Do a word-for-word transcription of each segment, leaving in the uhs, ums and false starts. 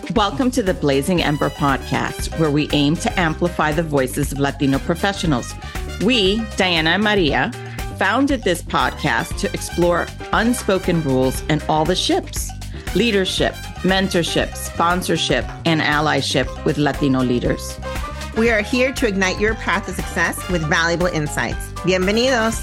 Welcome to the Blazing Ember podcast, where we aim to amplify the voices of Latino professionals. We, Diana and Maria, founded this podcast to explore unspoken rules and all the ships: leadership, mentorship, sponsorship, and allyship with Latino leaders. We are here to ignite your path to success with valuable insights. Bienvenidos.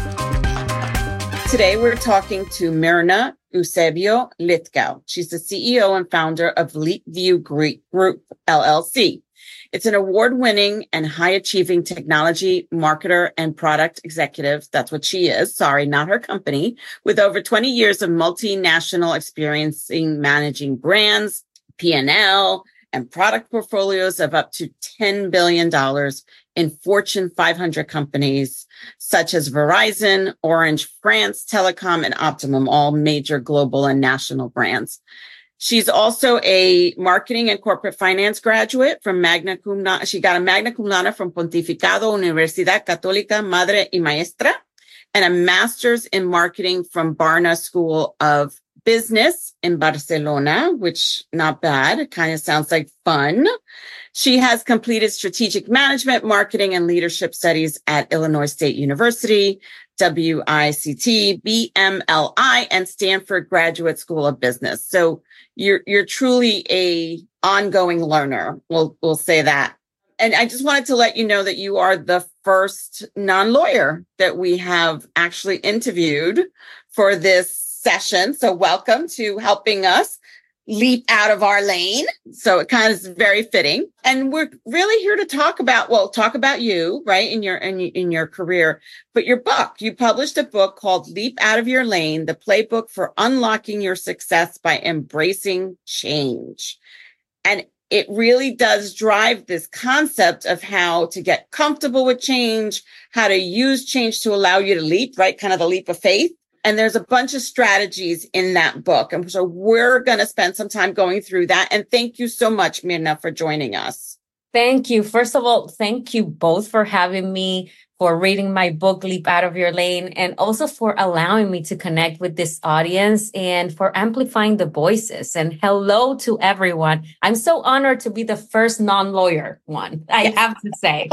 Today, we're talking to Mirna Eusebio Lithgow. She's the C E O and founder of LeapView Group, L L C. It's an award-winning and high-achieving technology marketer and product executive. That's what she is. Sorry, not her company. With over twenty years of multinational experience in managing brands, P and L, and product portfolios of up to ten billion dollars in Fortune five hundred companies, such as Verizon, Orange France Telecom, and Optimum, all major global and national brands. She's also a marketing and corporate finance graduate from Magna Cum Laude. She got a Magna Cum Laude from Pontificado Universidad Católica Madre y Maestra, and a master's in marketing from Barna School of Business in Barcelona, which not bad. It kind of sounds like fun. She has completed strategic management, marketing, and leadership studies at Illinois State University, W I C T, B M L I, and Stanford Graduate School of Business. So you're you're truly a ongoing learner. We'll we'll say that. And I just wanted to let you know that you are the first non-lawyer that we have actually interviewed for this session. So welcome to helping us leap out of our lane. So it kind of is very fitting. And we're really here to talk about, well, talk about you, right, in your in, in your career, but your book. You published a book called Leap Out of Your Lane, the playbook for unlocking your success by embracing change. And it really does drive this concept of how to get comfortable with change, how to use change to allow you to leap, right, kind of the leap of faith. And there's a bunch of strategies in that book. And so we're going to spend some time going through that. And thank you so much, Mirna, for joining us. Thank you. First of all, thank you both for having me, for reading my book, Leap Out of Your Lane, and also for allowing me to connect with this audience and for amplifying the voices. And hello to everyone. I'm so honored to be the first non-lawyer one, I have to say.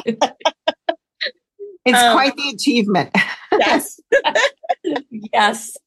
It's um, quite the achievement. Yes. Yes.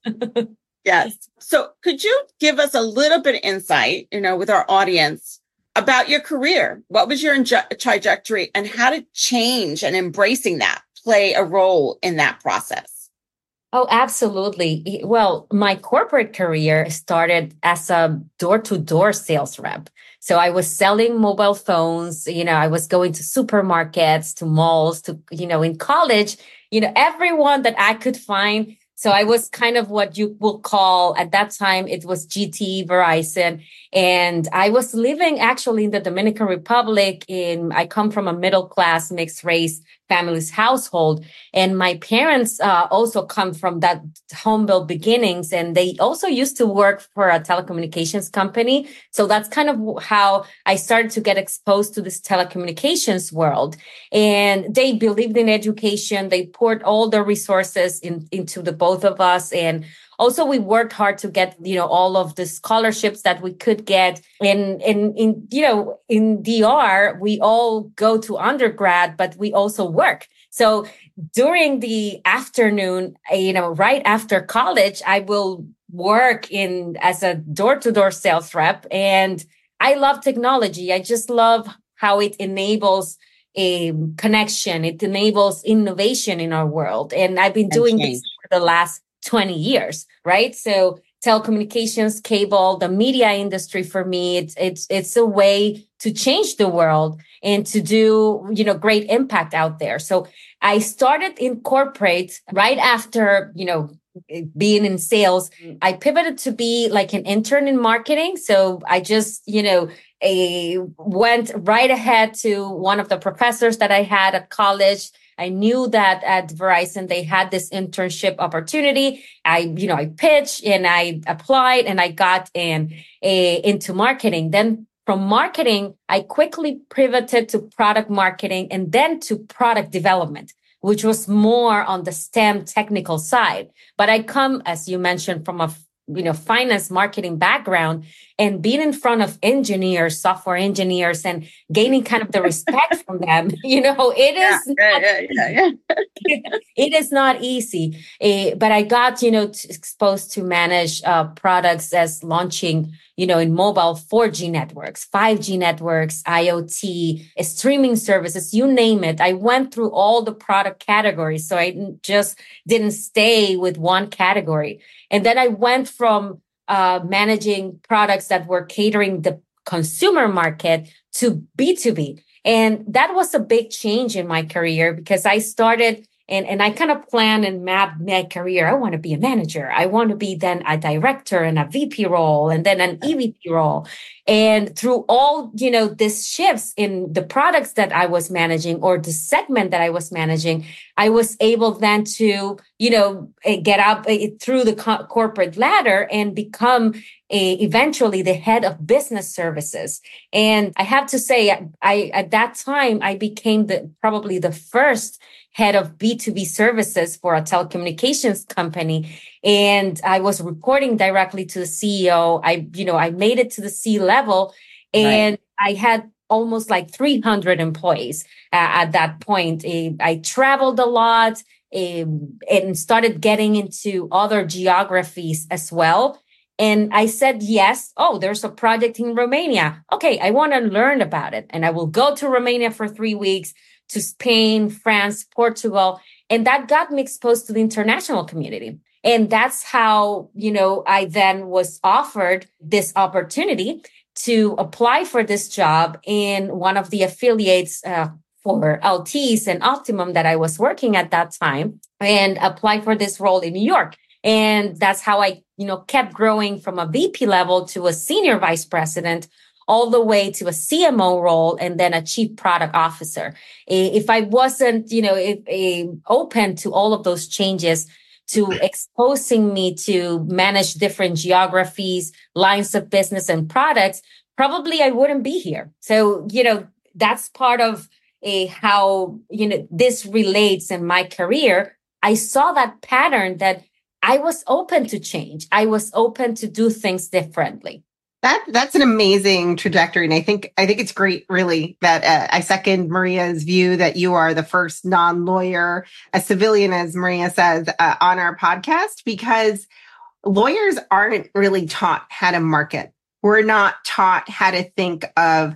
Yes. So could you give us a little bit of insight, you know, with our audience about your career? What was your inje- trajectory, and how did change and embracing that play a role in that process? Oh, absolutely. Well, my corporate career started as a door-to-door sales rep. So I was selling mobile phones, you know, I was going to supermarkets, to malls, to, you know, in college, you know, everyone that I could find. So I was kind of what you will call, at that time, it was G T, Verizon. And I was living actually in the Dominican Republic. In I come from a middle class mixed race family's household. And my parents uh, also come from that home built beginnings. And they also used to work for a telecommunications company. So that's kind of how I started to get exposed to this telecommunications world. And they believed in education. They poured all the resources in, into the both of us. And also, we worked hard to get, you know, all of the scholarships that we could get. And in, in, you know, in D R, we all go to undergrad, but we also work. So during the afternoon, you know, right after college, I will work in as a door-to-door sales rep. And I love technology. I just love how it enables a connection. It enables innovation in our world. And I've been doing this for the last twenty years, right? So telecommunications, cable, the media industry, for me, it's, it's, it's a way to change the world and to do, you know, great impact out there. So I started in corporate right after, you know, being in sales. I pivoted to be like an intern in marketing. So I just, you know, a, went right ahead to one of the professors that I had at college. I knew that at Verizon, they had this internship opportunity. I, you know, I pitched and I applied and I got in a, into marketing. Then from marketing, I quickly pivoted to product marketing and then to product development, which was more on the STEM technical side. But I come, as you mentioned, from a you know, finance marketing background, and being in front of engineers, software engineers, and gaining kind of the respect from them, you know, it is yeah, not, yeah, yeah, yeah. it is not easy. Uh, but I got, you know, t- exposed to manage uh, products as launching, you know, in mobile four G networks, five G networks, IoT, streaming services, you name it. I went through all the product categories. So I didn't- just didn't stay with one category. And then I went from uh, managing products that were catering the consumer market to B two B. And that was a big change in my career because I started and, and I kind of planned and mapped my career. I want to be a manager. I want to be then a director and a V P role and then an E V P role. And through all, you know, these shifts in the products that I was managing or the segment that I was managing, I was able then to, you know, get up through the co- corporate ladder and become a, eventually the head of business services. And I have to say, I at that time, I became the probably the first head of B two B services for a telecommunications company. And I was reporting directly to the C E O. I, you know, I made it to the C level and right. I had almost like three hundred employees uh, at that point. Uh, I traveled a lot uh, and started getting into other geographies as well. And I said, yes. Oh, there's a project in Romania. Okay, I want to learn about it. And I will go to Romania for three weeks, to Spain, France, Portugal. And that got me exposed to the international community. And that's how, you know, I then was offered this opportunity to apply for this job in one of the affiliates uh, for Altice and Optimum that I was working at that time and apply for this role in New York. And that's how I, you know, kept growing from a V P level to a senior vice president, all the way to a C M O role and then a chief product officer. If I wasn't, you know, if, if open to all of those changes, to exposing me to manage different geographies, lines of business and products, probably I wouldn't be here. So, you know, that's part of a, how, you know, this relates in my career. I saw that pattern that I was open to change. I was open to do things differently. That that's an amazing trajectory, and I think I think it's great, really, that uh, I second Maria's view that you are the first non-lawyer, a civilian, as Maria says, uh, on our podcast, because lawyers aren't really taught how to market. We're not taught how to think of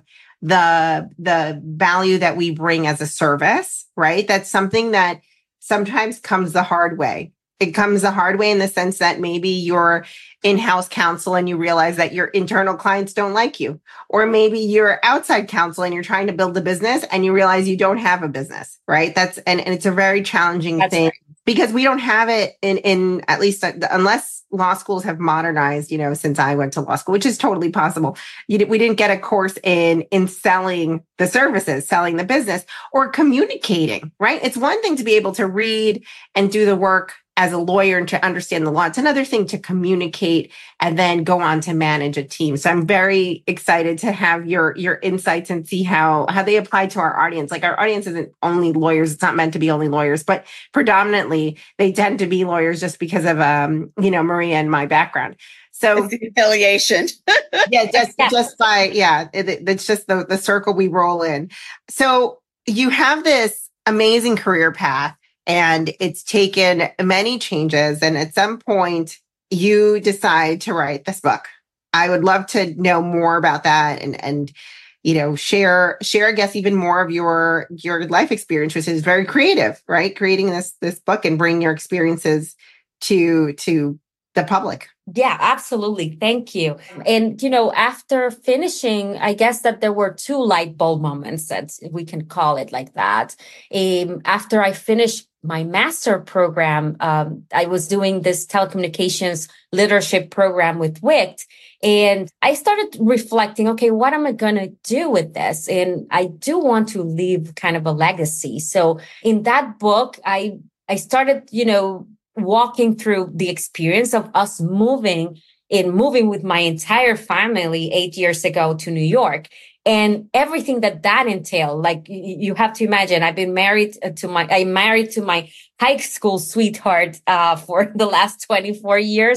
the the value that we bring as a service, right? That's something that sometimes comes the hard way. It comes the hard way in the sense that maybe you're in-house counsel and you realize that your internal clients don't like you. Or maybe you're outside counsel and you're trying to build a business and you realize you don't have a business, right? That's and, and it's a very challenging That's thing right. because we don't have it in, in at least uh, unless law schools have modernized, you know, since I went to law school, which is totally possible. You, we didn't get a course in, in selling the services, selling the business, or communicating, right? It's one thing to be able to read and do the work as a lawyer and to understand the law. It's another thing to communicate and then go on to manage a team. So I'm very excited to have your, your insights and see how, how they apply to our audience. Like our audience isn't only lawyers. It's not meant to be only lawyers, but predominantly they tend to be lawyers just because of, um, you know, Maria and my background. So it's the affiliation. yeah, just, just by, yeah, it, it's just the, the circle we roll in. So you have this amazing career path. And it's taken many changes. And at some point, you decide to write this book. I would love to know more about that and, and you know, share, share, I guess, even more of your, your life experience, which is very creative, right? Creating this, this book and bringing your experiences to, to the public. Yeah, absolutely. Thank you. And, you know, after finishing, I guess that there were two light bulb moments, that we can call it like that. Um, after I finished my master program, um, I was doing this telecommunications leadership program with W I C T. And I started reflecting, okay, what am I going to do with this? And I do want to leave kind of a legacy. So in that book, I, I started, you know, walking through the experience of us moving in moving with my entire family eight years ago to New York and everything that that entailed. Like you have to imagine, I've been married to my, I'm married to my high school sweetheart uh, for the last twenty-four years.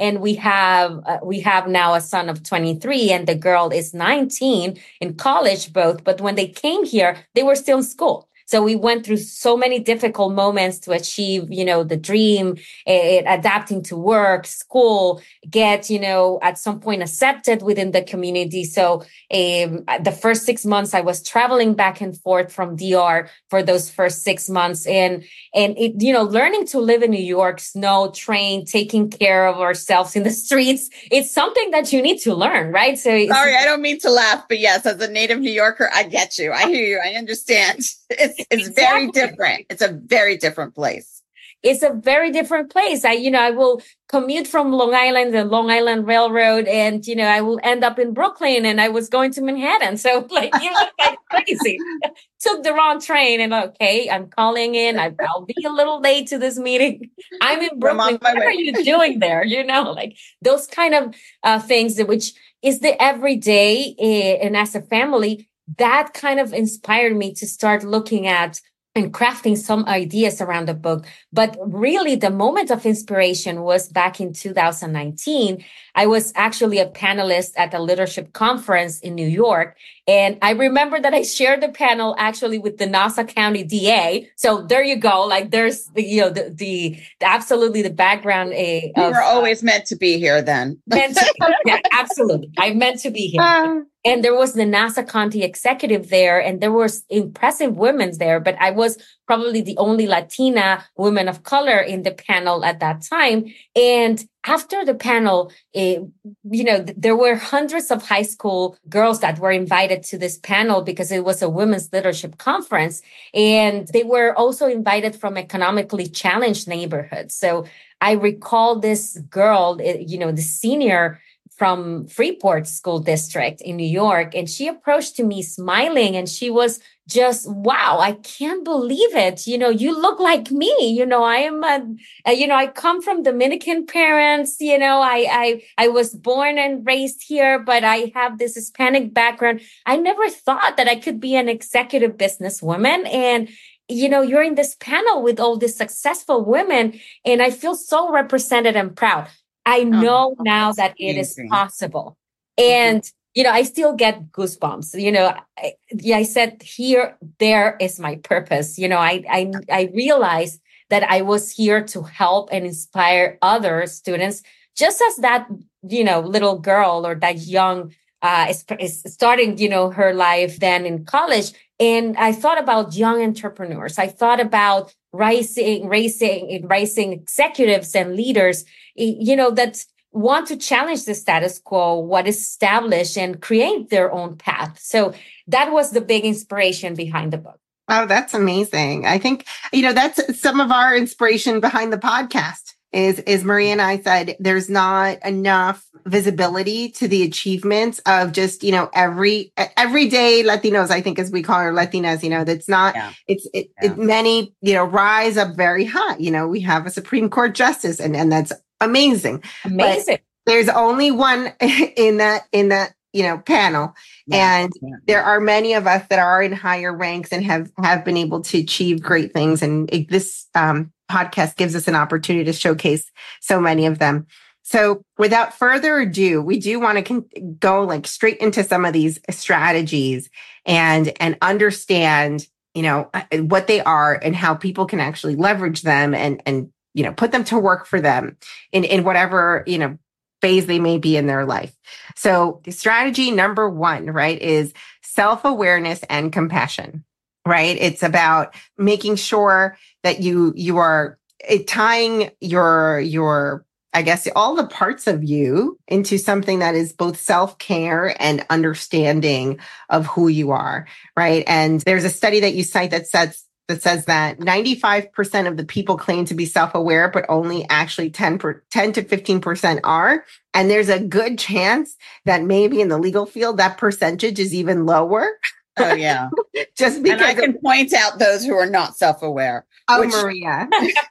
And we have, uh, we have now a son of twenty-three and the girl is nineteen in college both. But when they came here, they were still in school. So we went through so many difficult moments to achieve, you know, the dream, uh, adapting to work, school, get, you know, at some point accepted within the community. So um, the first six months I was traveling back and forth from D R for those first six months. And, and it, you know, learning to live in New York, snow, train, taking care of ourselves in the streets, it's something that you need to learn, right? So sorry, I don't mean to laugh, but yes, as a native New Yorker, I get you. I hear you. I understand. It's It's exactly. very different. It's a very different place. It's a very different place. I, you know, I will commute from Long Island, the Long Island Railroad, and, you know, I will end up in Brooklyn and I was going to Manhattan. So like, you know, like crazy. Took the wrong train and okay, I'm calling in. I, I'll be a little late to this meeting. I'm in Brooklyn. What way. Are you doing there? You know, like those kind of uh, things, which is the everyday. Uh, and as a family, that kind of inspired me to start looking at and crafting some ideas around the book. But really the moment of inspiration was back in two thousand nineteen. I was actually a panelist at a leadership conference in New York. And I remember that I shared the panel actually with the Nassau County D A. So there you go. Like there's the, you know, the, the, the absolutely the background. A, you were always uh, meant to be here then. meant to, yeah, absolutely. I meant to be here. Uh, And there was the Nassau County executive there, and there was impressive women there, but I was probably the only Latina woman of color in the panel at that time. And after the panel, it, you know, there were hundreds of high school girls that were invited to this panel because it was a women's leadership conference. And they were also invited from economically challenged neighborhoods. So I recall this girl, you know, the senior from Freeport School District in New York. And she approached to me smiling and she was just, wow, I can't believe it. You know, you look like me. You know, I am, a, a, you know, I come from Dominican parents. You know, I, I, I was born and raised here, but I have this Hispanic background. I never thought that I could be an executive businesswoman. And you know, you're in this panel with all these successful women, and I feel so represented and proud. I know oh, now that it amazing. Is possible. And, you know, I still get goosebumps. You know, I, yeah, I said here, there is my purpose. You know, I, I, I realized that I was here to help and inspire other students, just as that, you know, little girl or that young, uh, is, is starting, you know, her life then in college. And I thought about young entrepreneurs. I thought about rising, raising, rising executives and leaders, you know, that want to challenge the status quo, what is established, and create their own path. So that was the big inspiration behind the book. Oh, that's amazing. I think, you know, that's some of our inspiration behind the podcast is, is Maria and I said, there's not enough visibility to the achievements of just, you know, every, everyday Latinos, I think, as we call our Latinas, you know, that's not, yeah. it's, it, yeah. it, many, you know, rise up very high. You know, we have a Supreme Court justice and, and that's amazing. Amazing. But there's only one in that, in that, you know, panel. Yeah. And yeah. there are many of us that are in higher ranks and have, have been able to achieve great things. And it, this, um, podcast gives us an opportunity to showcase so many of them. So without further ado, we do want to con- go like straight into some of these strategies and, and understand, you know, what they are and how people can actually leverage them and, and, you know, put them to work for them in, in whatever, you know, phase they may be in their life. So strategy number one, right, is self-awareness and compassion. Right. It's about making sure that you, you are tying your, your, I guess, all the parts of you into something that is both self-care and understanding of who you are. Right. And there's a study that you cite that says, that says that ninety-five percent of the people claim to be self-aware, but only actually ten, per, ten to fifteen percent are. And there's a good chance that maybe in the legal field, that percentage is even lower. Oh, yeah. Just because and I can of, point out those who are not self-aware. Oh, which, Maria.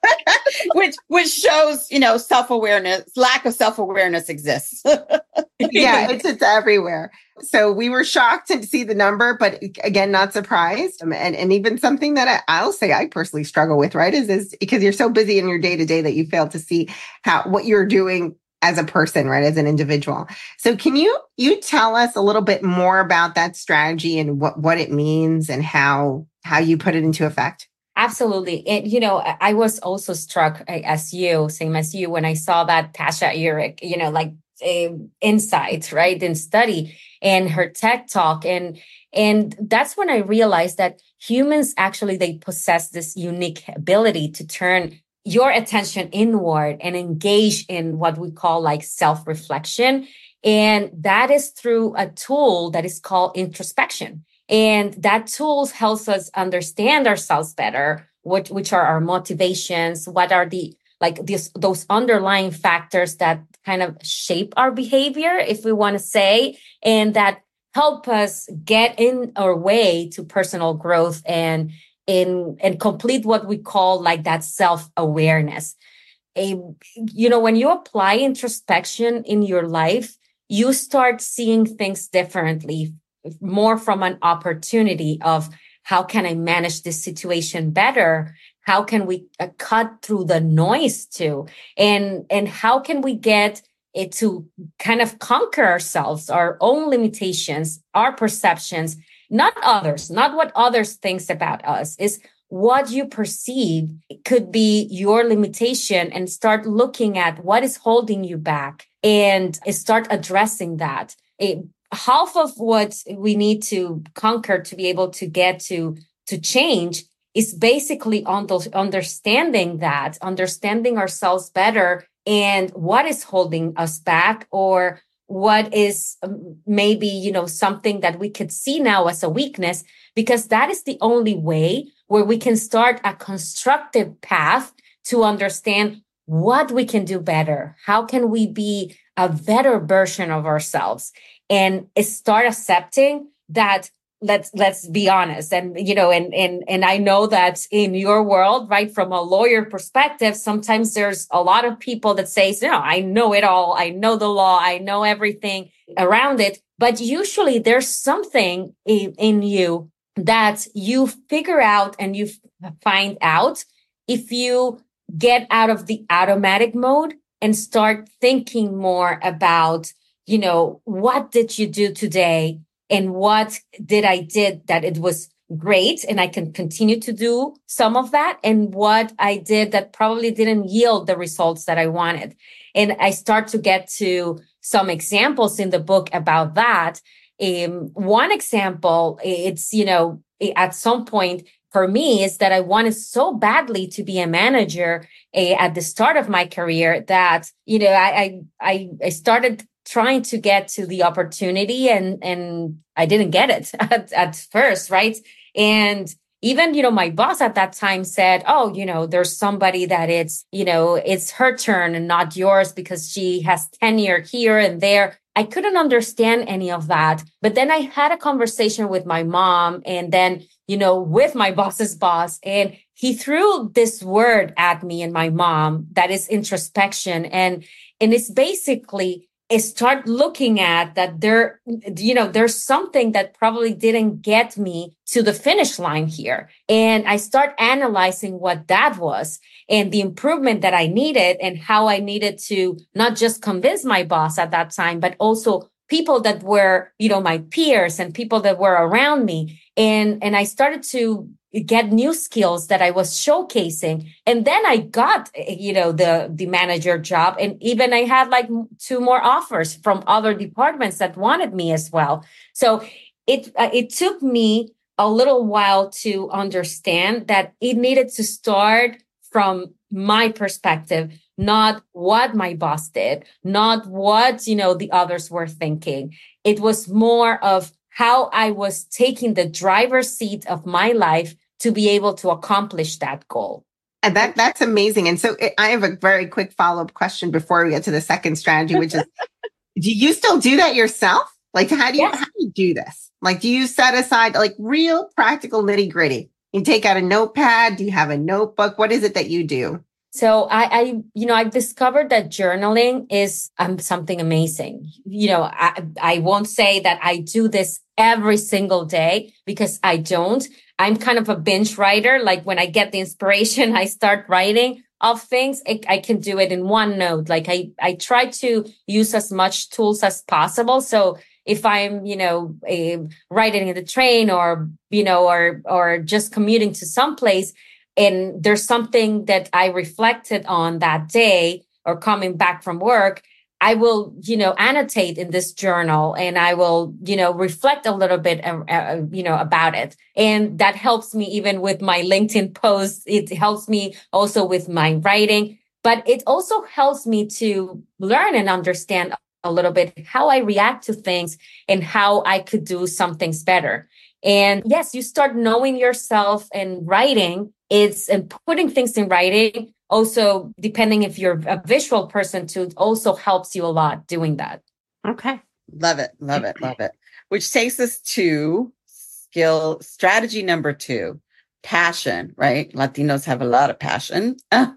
which which shows, you know, self-awareness, lack of self-awareness exists. Yeah, it's it's everywhere. So we were shocked to see the number, but again, not surprised. And and even something that I, I'll say I personally struggle with, right, is, is because you're so busy in your day-to-day that you fail to see how what you're doing as a person, right? As an individual. So can you, you tell us a little bit more about that strategy and what, what it means and how, how you put it into effect? Absolutely. And, you know, I was also struck as you, same as you, when I saw that Tasha Eurich, you know, like uh, insight, right, in study and her TED talk. And, and that's when I realized that humans actually, they possess this unique ability to turn your attention inward and engage in what we call like self-reflection. And that is through a tool that is called introspection. And that tool helps us understand ourselves better, what, which are our motivations, what are the, like this, those underlying factors that kind of shape our behavior, if we want to say, and that help us get in our way to personal growth and in and complete what we call like that self-awareness. A, you know, when you apply introspection in your life, you start seeing things differently, more from an opportunity of how can I manage this situation better? How can we uh, cut through the noise too? And, and how can we get it to kind of conquer ourselves, our own limitations, our perceptions, not others, not what others thinks about us, is what you perceive could be your limitation, and start looking at what is holding you back and start addressing that. It, half of what we need to conquer to be able to get to, to change is basically on those understanding that, understanding ourselves better and what is holding us back, or what is maybe, you know, something that we could see now as a weakness, because that is the only way where we can start a constructive path to understand what we can do better. How can we be a better version of ourselves, and start accepting that let's, let's be honest. And, you know, and, and, and I know that in your world, right, from a lawyer perspective, sometimes there's a lot of people that say, no, I know it all. I know the law. I know everything around it. But usually there's something in, in you that you figure out and you find out if you get out of the automatic mode and start thinking more about, you know, what did you do today? And what did I did that it was great and I can continue to do some of that, and what I did that probably didn't yield the results that I wanted. And I start to get to some examples in the book about that. Um, one example, it's, you know, at some point for me is that I wanted so badly to be a manager uh, at the start of my career that, you know, I, I, I started trying to get to the opportunity, and, and I didn't get it at, at first, right? And even, you know, my boss at that time said, oh, you know, there's somebody that it's, you know, it's her turn and not yours because she has tenure here and there. I couldn't understand any of that. But then I had a conversation with my mom, and then, you know, with my boss's boss, and he threw this word at me and my mom that is introspection. And, and it's basically, is start looking at that there, you know, there's something that probably didn't get me to the finish line here. And I start analyzing what that was and the improvement that I needed, and how I needed to not just convince my boss at that time, but also people that were, you know, my peers and people that were around me. And, and I started to get new skills that I was showcasing. And then I got, you know, the, the manager job. And even I had like two more offers from other departments that wanted me as well. So it, uh, it took me a little while to understand that it needed to start from my perspective, not what my boss did, not what, you know, the others were thinking. It was more of how I was taking the driver's seat of my life to be able to accomplish that goal. And that that's amazing. And so I have a very quick follow-up question before we get to the second strategy, which is, do you still do that yourself? Like, how do you, yes. how do you do this? Like, do you set aside like real practical nitty gritty? You take out a notepad? Do you have a notebook? What is it that you do? So I, I, you know, I've discovered that journaling is um, something amazing. You know, I, I won't say that I do this every single day, because I don't. I'm kind of a binge writer. Like when I get the inspiration, I start writing. of things, I, I can do it in OneNote. Like I, I try to use as much tools as possible. So if I'm, you know, a, riding in the train or, you know, or, or just commuting to someplace and there's something that I reflected on that day or coming back from work, I will, you know, annotate in this journal and I will, you know, reflect a little bit, uh, uh, you know, about it. And that helps me even with my LinkedIn posts. It helps me also with my writing, but it also helps me to learn and understand a little bit how I react to things and how I could do some things better. And yes, you start knowing yourself and writing it's and putting things in writing. Also, depending if you're a visual person too, also helps you a lot doing that. Okay. Love it. Love it. Love it. Which takes us to skill strategy number two, passion, right? Latinos have a lot of passion.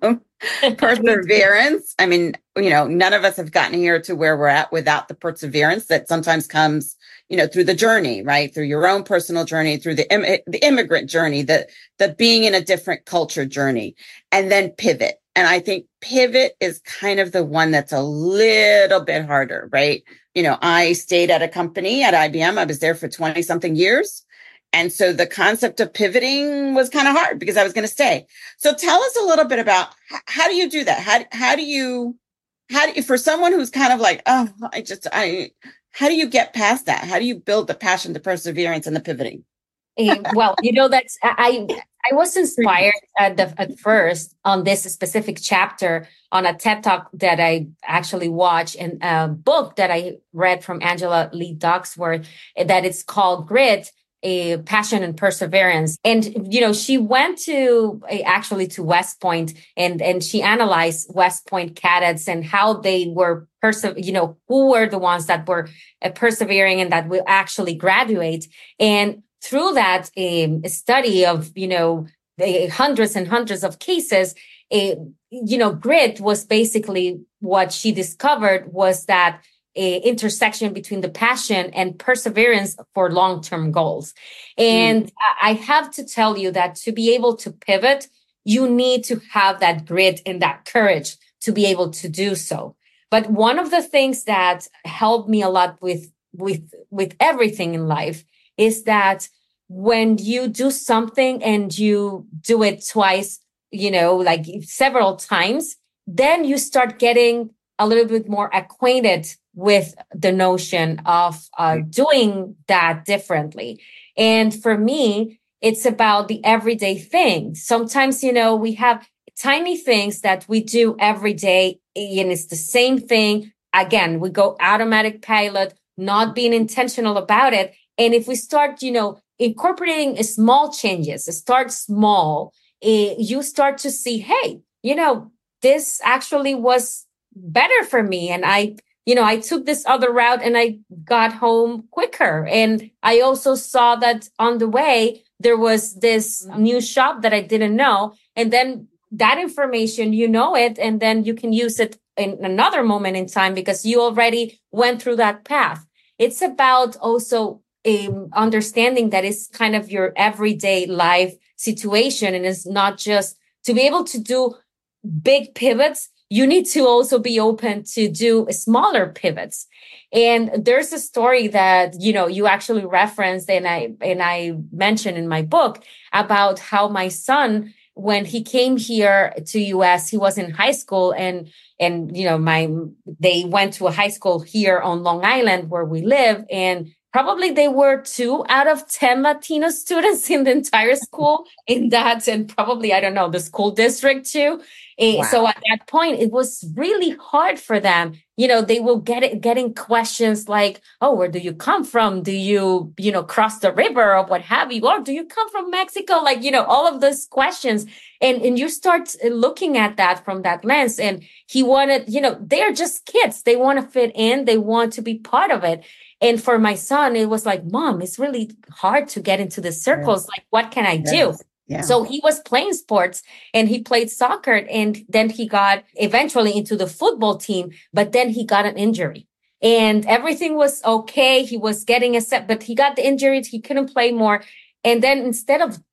Perseverance. I mean, you know, none of us have gotten here to where we're at without the perseverance that sometimes comes, you know, through the journey, right? Through your own personal journey, through the, Im- the immigrant journey, the, the being in a different culture journey, and then pivot. And I think pivot is kind of the one that's a little bit harder, right? You know, I stayed at a company at I B M. I was there for twenty something years. And so the concept of pivoting was kind of hard because I was going to stay. So tell us a little bit about h- how do you do that? How, how do you, how do you, for someone who's kind of like, oh, I just, I, how do you get past that? How do you build the passion, the perseverance, and the pivoting? Well, you know, that's, I, I was inspired at the, at first on this specific chapter on a TED Talk that I actually watched and a book that I read from Angela Lee Ducksworth that it's called Grit, a Passion and Perseverance. And, you know, she went to actually to West Point and, and she analyzed West Point cadets and how they were, perse- you know, who were the ones that were uh, persevering and that will actually graduate. And through that um, study of, you know, the hundreds and hundreds of cases, uh, you know, grit was basically what she discovered was that a intersection between the passion and perseverance for long-term goals. And mm. I have to tell you that to be able to pivot, you need to have that grit and that courage to be able to do so. But one of the things that helped me a lot with, with, with everything in life is that when you do something and you do it twice, you know, like several times, then you start getting a little bit more acquainted with the notion of uh, doing that differently. And for me, it's about the everyday thing. Sometimes, you know, we have tiny things that we do every day and it's the same thing. Again, we go automatic pilot, not being intentional about it. And if we start, you know, incorporating small changes, start small, uh, you start to see, hey, you know, this actually was better for me. And I, you know, I took this other route and I got home quicker. And I also saw that on the way, there was this new shop that I didn't know. And then that information, you know it, and then you can use it in another moment in time because you already went through that path. It's about also um, understanding that it's kind of your everyday life situation. And it's not just to be able to do big pivots. You need to also be open to do smaller pivots. And there's a story that, you know, you actually referenced and I, and I mentioned in my book about how my son, when he came here to U S, he was in high school and, and, you know, my, they went to a high school here on Long Island where we live. And probably they were two out of ten Latino students in the entire school in that, and probably, I don't know, the school district too. Wow. So at that point, it was really hard for them. You know, they will get it, getting questions like, oh, where do you come from? Do you, you know, cross the river or what have you? Or do you come from Mexico? Like, you know, all of those questions. And, and you start looking at that from that lens. And he wanted, you know, they're just kids. They want to fit in. They want to be part of it. And for my son, it was like, Mom, it's really hard to get into the circles. Yes. Like, what can I do? Yes. Yeah. So he was playing sports and he played soccer and then he got eventually into the football team, but then he got an injury and everything was okay. He was getting a set, but he got the injury. He couldn't play more. And then instead of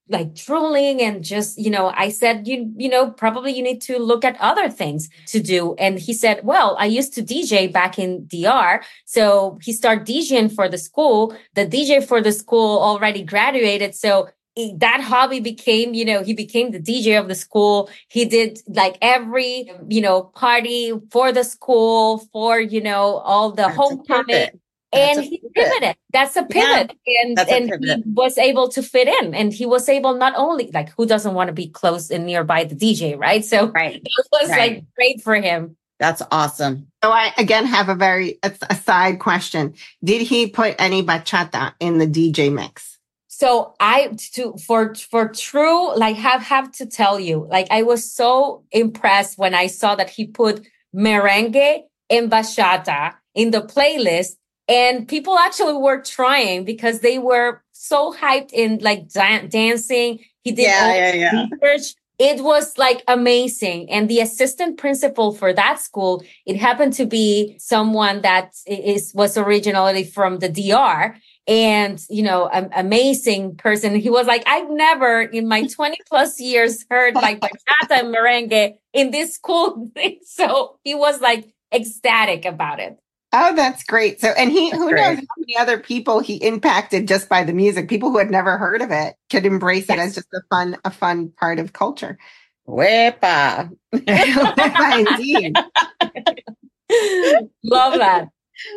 like drooling and just, you know, I said, you, you know, probably you need to look at other things to do. And he said, well, I used to D J back in D R. So he started DJing for the school. The D J for the school already graduated. So that hobby became, you know, he became the D J of the school. He did like every, you know, party for the school, for, you know, all the That's homecoming. And he pivoted. That's a pivot. Yeah, and and pivot. He was able to fit in. And he was able not only, like, who doesn't want to be close and nearby the D J, right? So right. it was right. like great for him. That's awesome. So I, again, have a very, a, a side question. Did he put any bachata in the D J mix? So I, to, for, for true, like have, have to tell you, like, I was so impressed when I saw that he put merengue and bachata in the playlist. And people actually were trying because they were so hyped in like da- dancing. He did yeah, all yeah, yeah. research. It was like amazing. And the assistant principal for that school, it happened to be someone that is was originally from the D R. And, you know, an amazing person. He was like, I've never in my twenty plus years heard like bachata and merengue in this school. So he was like ecstatic about it. Oh, that's great. So, and he, that's who great. knows how many other people he impacted just by the music. People who had never heard of it could embrace yes. it as just a fun, a fun part of culture. Wepa. Wepa, indeed. Love that.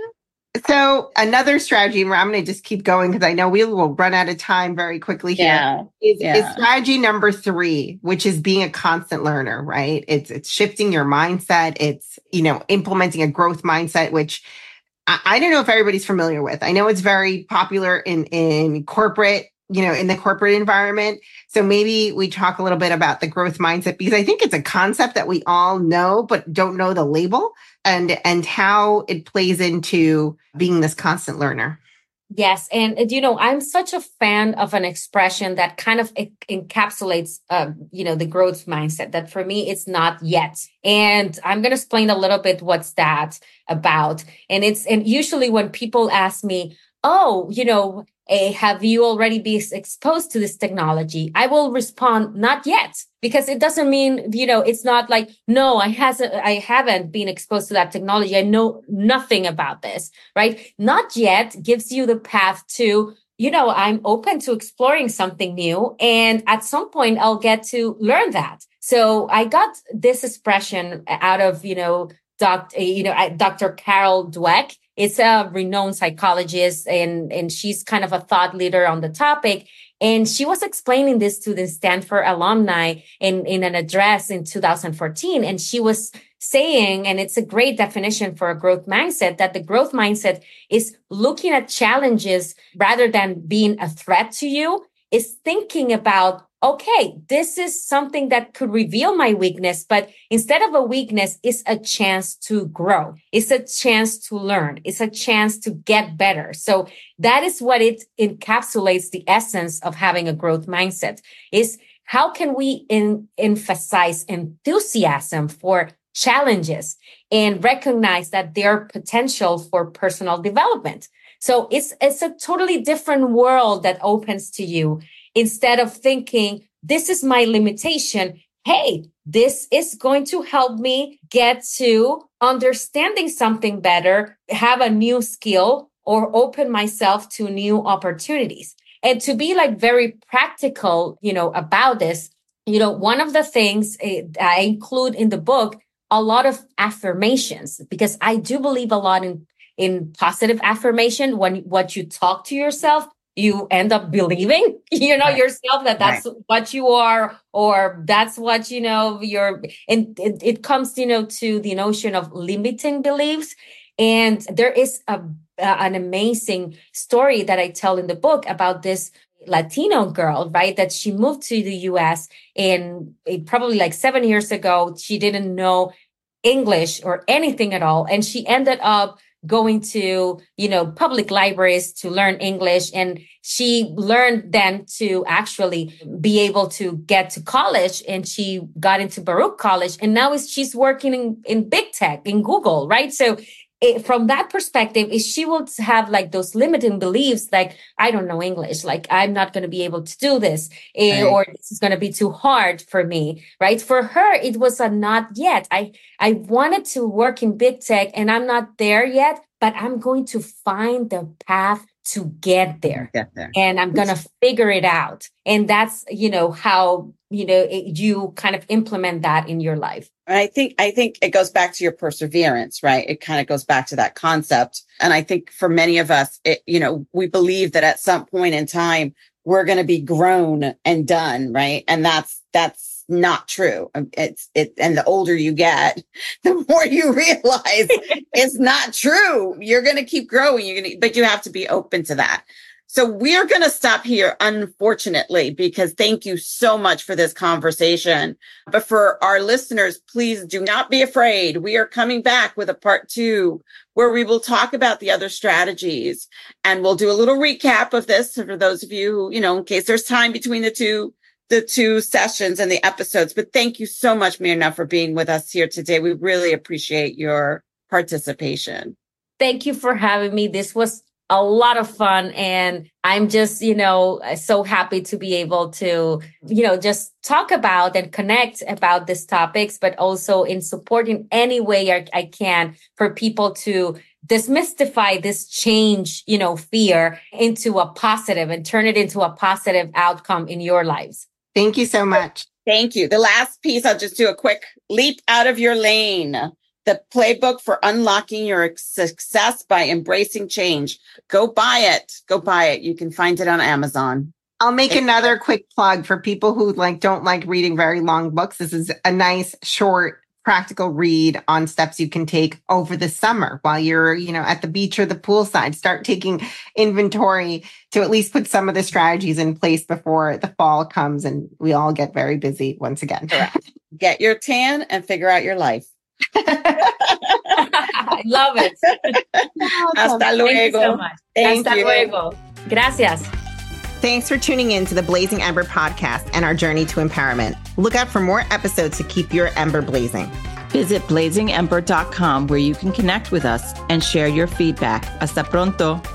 So another strategy, I'm going to just keep going because I know we will run out of time very quickly here, yeah. is, yeah. is strategy number three, which is being a constant learner, right? It's it's shifting your mindset. It's, you know, implementing a growth mindset, which I, I don't know if everybody's familiar with. I know it's very popular in, in corporate, you know, in the corporate environment. So maybe we talk a little bit about the growth mindset, because I think it's a concept that we all know, but don't know the label and, and how it plays into being this constant learner. Yes. And, you know, I'm such a fan of an expression that kind of encapsulates, uh, you know, the growth mindset that for me, it's not yet. And I'm going to explain a little bit what's that about. And it's, and usually when people ask me, oh, you know, eh, have you already been exposed to this technology? I will respond, not yet, because it doesn't mean, you know, it's not like, no, I hasn't, I haven't been exposed to that technology. I know nothing about this, right? Not yet gives you the path to, you know, I'm open to exploring something new. And at some point I'll get to learn that. So I got this expression out of, you know, Doctor you know, Doctor Carol Dweck. It's a renowned psychologist, and, and she's kind of a thought leader on the topic. And she was explaining this to the Stanford alumni in, in an address in two thousand fourteen. And she was saying, and it's a great definition for a growth mindset, that the growth mindset is looking at challenges rather than being a threat to you, is thinking about, okay, this is something that could reveal my weakness, but instead of a weakness, it's a chance to grow. It's a chance to learn. It's a chance to get better. So that is what it encapsulates the essence of having a growth mindset, is how can we in, emphasize enthusiasm for challenges and recognize that their potential for personal development. So it's, it's a totally different world that opens to you. Instead of thinking, this is my limitation, hey, this is going to help me get to understanding something better, have a new skill, or open myself to new opportunities. And to be like very practical, you know, about this, you know, one of the things I include in the book, a lot of affirmations, because I do believe a lot in, in positive affirmation. When what you talk to yourself, you end up believing, you know, right. yourself that that's right. what you are, or that's what, you know, you're, and it, it comes, you know, to the notion of limiting beliefs. And there is a, uh, an amazing story that I tell in the book about this Latino girl, right? That she moved to the U S and probably like seven years ago, she didn't know English or anything at all. And she ended up going to, you know, public libraries to learn English. And she learned then to actually be able to get to college, and she got into Baruch College. And now is she's working in, in big tech, in Google, right? So it, from that perspective, is she will have like those limiting beliefs, like, I don't know English, like I'm not going to be able to do this, eh, Right. or this is going to be too hard for me, right? For her, it was a not yet. I, I wanted to work in big tech and I'm not there yet, but I'm going to find the path to get there. Get there. And I'm going to figure it out. And that's, you know, how, you know, it, you kind of implement that in your life. And I think, I think it goes back to your perseverance, right? It kind of goes back to that concept. And I think for many of us, it, you know, we believe that at some point in time, we're going to be grown and done, right? And that's, that's not true. It's, it, and the older you get, the more you realize it's not true. You're going to keep growing. You're going to, but you have to be open to that. So we're going to stop here, unfortunately, because thank you so much for this conversation. But for our listeners, please do not be afraid. We are coming back with a part two where we will talk about the other strategies, and we'll do a little recap of this for those of you who, you know, in case there's time between the two, the two sessions and the episodes. But thank you so much, Mirna, for being with us here today. We really appreciate your participation. Thank you for having me. This was a lot of fun. And I'm just, you know, so happy to be able to, you know, just talk about and connect about these topics, but also in support in any way I, I can for people to demystify this change, you know, fear into a positive and turn it into a positive outcome in your lives. Thank you so much. Thank you. The last piece, I'll just do a quick leap out of your lane. The playbook for unlocking your success by embracing change. Go buy it. Go buy it. You can find it on Amazon. I'll make another quick plug for people who like don't like reading very long books. This is a nice, short, practical read on steps you can take over the summer while you're, you know, at the beach or the poolside. Start taking inventory to at least put some of the strategies in place before the fall comes and we all get very busy once again. Correct. Get your tan and figure out your life. I love it. Hasta luego. Thank you so much. Thank Hasta you. luego. Gracias. Thanks for tuning in to the Blazing Ember podcast and our journey to empowerment. Look out for more episodes to keep your ember blazing. Visit blazing ember dot com where you can connect with us and share your feedback. Hasta pronto.